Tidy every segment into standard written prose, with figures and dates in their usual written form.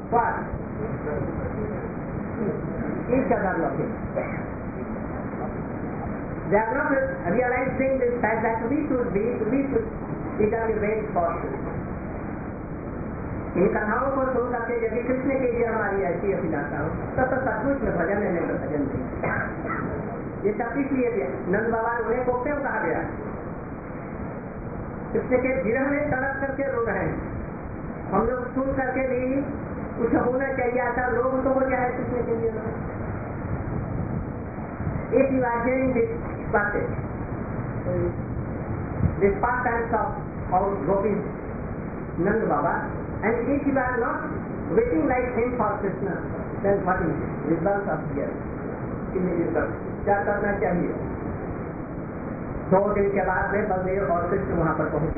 What? Each other looking. They are not realizing this fact that we should eagerly wait for Krishna. इन कथाओं को सुन करके यदि कृष्ण के लिए हमारी ऐसी अभिलाषा हो तो सचमुच में भजन है, नहीं तो भजन नहीं। ये सब इसलिए नंद बाबा उन्हें को क्यों कहा गया? कृष्ण के विरह में तड़प करके रो रहे हैं। हम लोग सुन करके भी कुछ होना चाहिए, ऐसा लोग तो हो जाए कृष्ण के लिए। If you are hearing this passage, this pastime of our gopis, Nand Baba, and if you are not waiting like him for Krishna, then what is the result of here? क्या करना चाहिए? 2 दिन के बाद में बलदेव और कृष्ण वहां पर पहुंचे।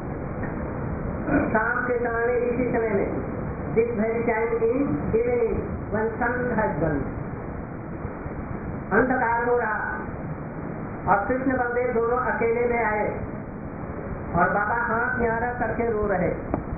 शाम के समय में, इसी समय में, this very time in evening when sun has gone, अंधकार हो रहा और कृष्ण बलदेव दोनों अकेले में आए और बाबा हाथ न्यारा करके रो रहे।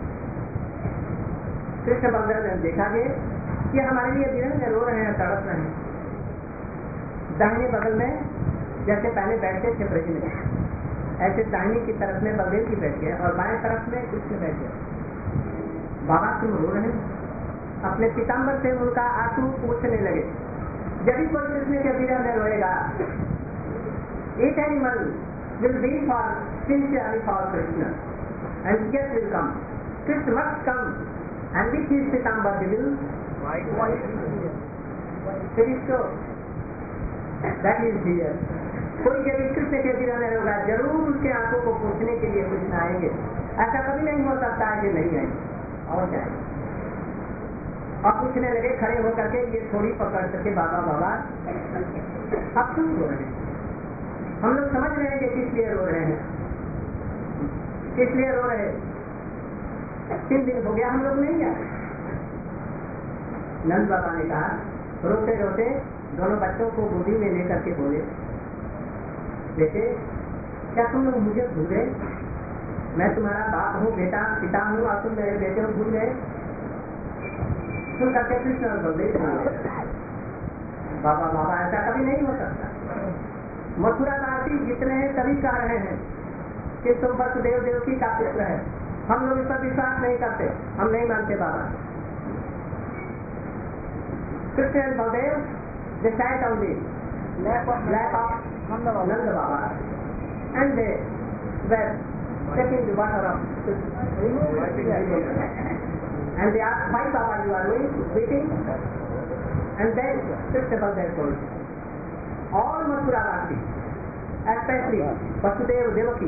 कृष्ण बलदेव ने देखा कि हमारे लिए विरह में रो रहे हैं, तड़प रहे हैं। दाहिने बगल में जैसे पहले बैठते थे ब्रज में, ऐसे दाहिने की तरफ में बलदेव जी बैठ गए और बाएं तरफ में कृष्ण बैठ गए। बाबा क्यों रो रहे हैं? अपने पीताम्बर से उनका आंसू पूछने लगे। जब भी कोई कृष्ण के विरह में रोएगा, each animal will be for sincerely for Krishna, and yes will come. Krishna must come, and with his pitambar he will white. It is so. That is here. कोई जब कृष्ण के विरह में रोगा, जरूर उसके आंखों को पूछने के लिए कृष्ण आएंगे। ऐसा कभी नहीं हो सकता है कि नहीं आएंगे और जाएंगे। और पूछने लगे खड़े होकर के, ये थोड़ी पकड़ करके, बाबा बाबा अब क्यों रो रहे हैं? हम लोग समझ रहे हैं कि किस लिए रो रहे हैं, किस लिए रो रहे। 3 दिन हो गया हम लोग नहीं आए। नंद बाबा ने कहा, रोते रोते दोनों बच्चों को गोदी में लेकर के बोले, बेटे क्या तुम लोग मुझे भूल गए? मैं तुम्हारा बाप हूँ, बेटा पिता हूँ, और तुम मेरे बेटे को भूल गए? सुन करके कृष्ण और बलदेव बाबा बाबा ऐसा कभी नहीं हो सकता। मथुरा वासी जितने हैं सभी कह रहे हैं कि तुम वसुदेव देवकी का पुत्र है। हम लोग इस पर विश्वास नहीं करते, हम नहीं मानते बाबा। Krishna and Baldev they sat on the lap of Nanda Baba and they were taking the water of and they asked, why Baba you are weeping? And then Krishna Baldev told all Mathura Vasi, especially Vasudeva Devaki,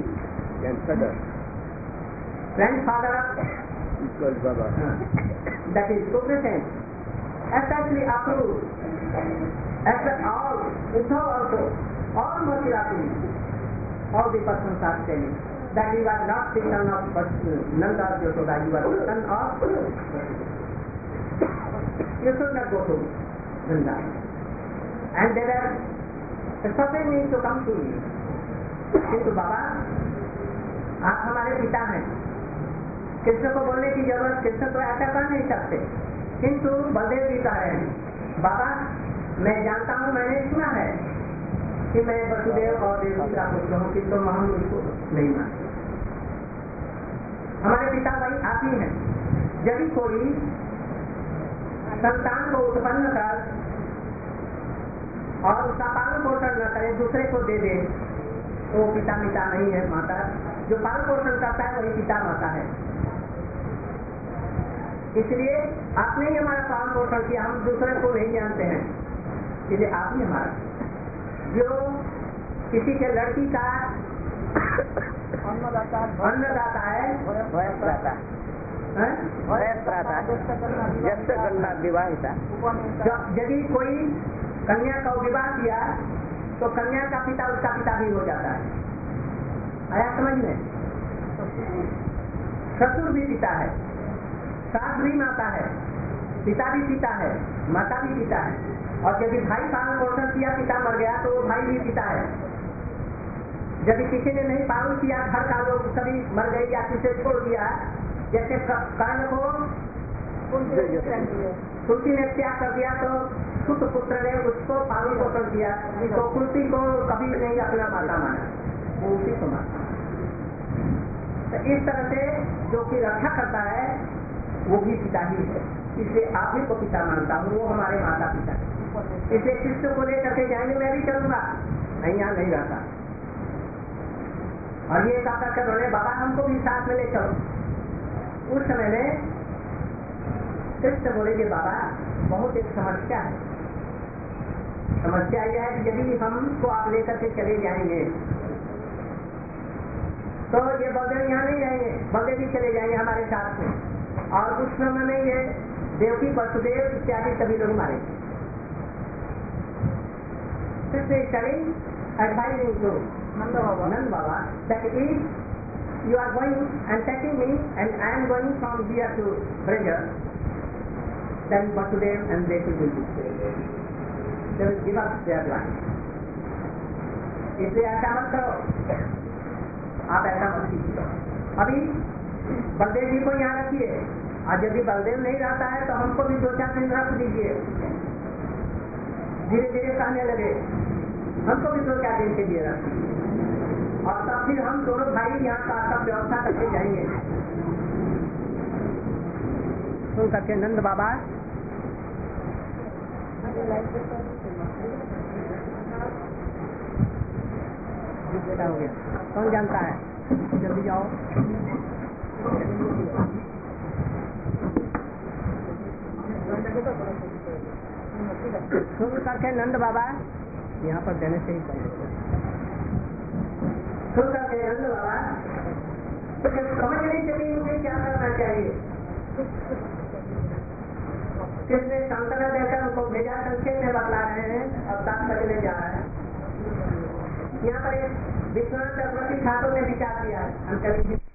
grandfather of Baba, that is Supreme, especially approved, all Uddhav also, all Mathura Vasi, all the persons are telling that you are not the son of Nanda Yashoda, you are the son of you should not go to Nanda. And they were suffering me to come to you. किंतु बाबा आप हमारे पिता हैं, कृष्ण को बोलने की जरूरत, कृष्ण तो ऐसा कर नहीं सकते। किंतु बलदेव जी कह रहे हैं, बाबा मैं जानता हूँ, मैंने सुना है कि मैं वसुदेव और देवकी का पुत्र हूँ, किंतु हम उसको नहीं मानते। हमारे पिता वही आप ही हैं। जब भी कोई संतान को उत्पन्न कर और उसका पालन पोषण न करे, दूसरे को दे दे, तो पिता पिता नहीं है, माता। जो पालन पोषण करता है वही पिता माता है। इसलिए आपने ही हमारा पालन पोषण किया, हम दूसरे को नहीं जानते हैं, इसलिए आप ही हमारा। जो किसी के लड़की का अन्नदाता है, यदि कोई कन्या का विवाह किया तो कन्या का पिता उसका पिता भी हो जाता है। आया समझ में? ससुर भी पिता है, सास भी माता है, पिता भी पिता है, माता भी पिता है। और यदि भाई पालन पोषण किया, पिता मर गया, तो वो भाई भी पिता है। यदि किसी ने नहीं पालन किया, घर का लोग सभी मर गए या किसी छोड़ दिया, जैसे कर्ण को कुंती ने त्याग कर दिया तो सुत पुत्र ने उसको पालन पोषण किया, तो कुंती को कभी नहीं अपना माता माना, वो उसी को माना। तो इस तरह से जो कि रक्षा करता है वो भी पिता ही है, इसलिए आप ही को पिता मानता हूँ, वो हमारे माता पिता है। इसलिए कृष्ण को लेकर के जाएंगे, मैं भी चलूंगा, नहीं यहाँ नहीं रहता। और ये कहा कर बोले बाबा हमको भी साथ में ले चलो। उस समय में कृष्ण बोले कि बाबा बहुत एक समस्या है, समस्या यह है कि यदि हमको आप लेकर के चले जाएंगे तो ये बलदेव यहाँ नहीं रहेंगे, बलदेव भी चले जाएंगे हमारे साथ में, और उस समय में ये देवकी वसुदेव इत्यादि सभी लोग मारेंगे। कृष्ण चले advising to Nand Baba that if you are going and taking me and I am going from here to Braja, then Vasudev and Devaki will be saved. They will give up their life. इसलिए ऐसा मत करो, आप ऐसा मत कीजिए। अभी बलदेव जी को यहाँ रखिए, और यदि बलदेव नहीं रहता है तो हमको भी 2-4 दिन रख दीजिए। धीरे धीरे कहने लगे हमको भी 2-4 दिन के लिए रख, और तब फिर हम दोनों भाई यहाँ का सब व्यवस्था करके जाएंगे। सुन करके नंद बाबा बेटा हो गया, कौन जानता है, जल्दी जाओ। सुन करके नंद बाबा यहाँ पर देने से ही पहले सुन करके नंद बाबा तो समझ नहीं चली मुझे क्या करना चाहिए। किसने सांत्वना देकर उनको भेजा, संक्षेप में बतला रहे हैं, और 7 बजने जा रहा है। यहाँ पर एक विश्वनाथ चक्रवर्ती ठाकुर ने विचार किया, हम चलेंगे।